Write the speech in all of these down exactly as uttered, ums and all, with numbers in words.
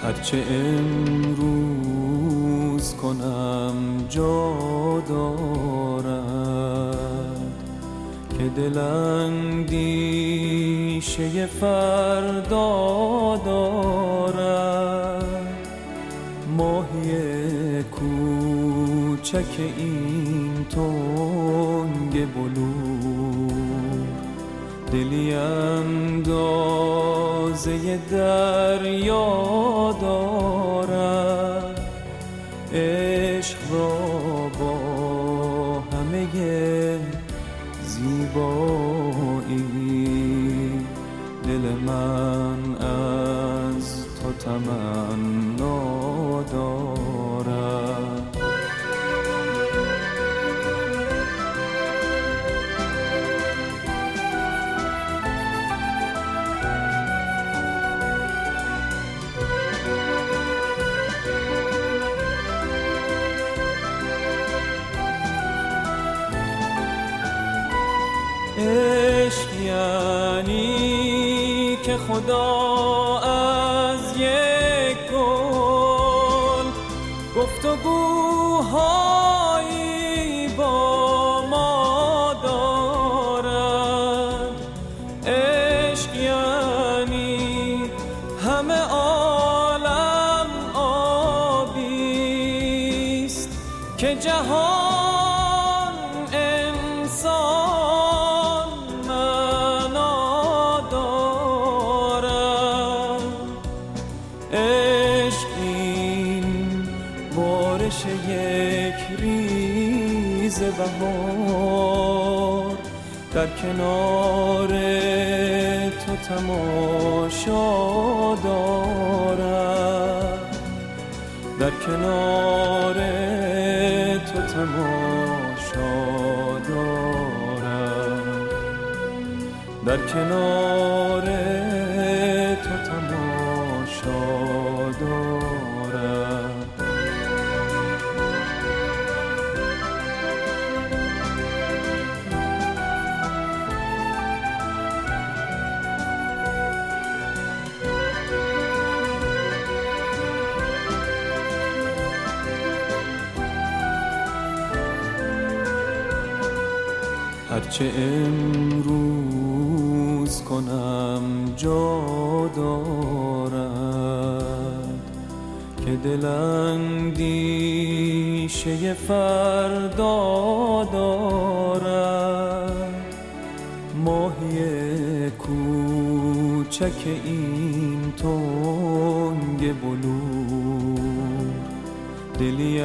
هرچه امروز کنم جا دارد که دل اندیشه فردا دارد. ماهی کوچک این تنگ بلور دلی اندازه دریا دارد. عشق را با همه زیبایی دل من از تو تمنا دارد. عشق یعنی که خدا از یک گل گفتگوهایی با ما دارد. عشق یعنی همه عالم آبیست که جهان انسان یک ریز بهار در کنار تو تماشا دارد. در کنار تو تماشا دارد. در کنار تو تماشا دارد. هرچه امروز کنم جا دارد که دل اندیشه فردا دارد. ماهی کوچک این تنگ بلور دلی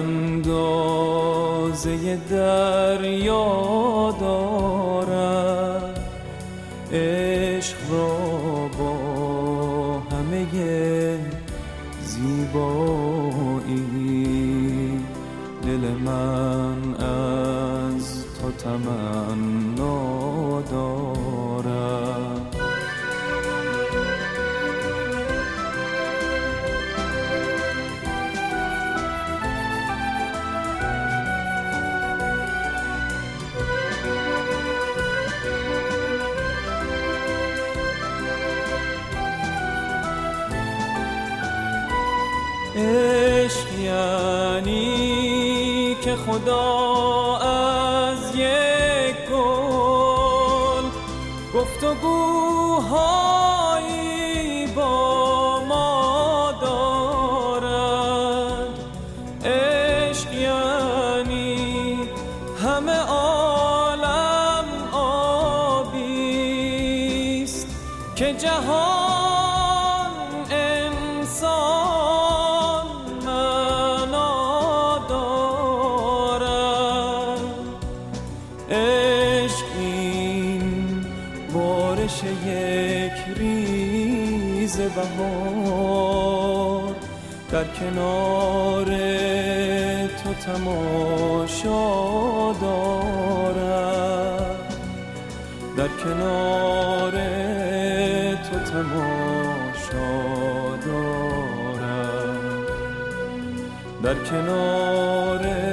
اندازه دریا دارد. عشق را با همه زیبایی دل من از تو تمنا دارد. عشق یعنی که خدا از یک گل گفتگوهایی با ما دارد. عشق یعنی همه عالم آبیست که جهان انسان یک ریز بهار در کنار تو تماشا دارد. در کنار تو تماشا دارد. در کنار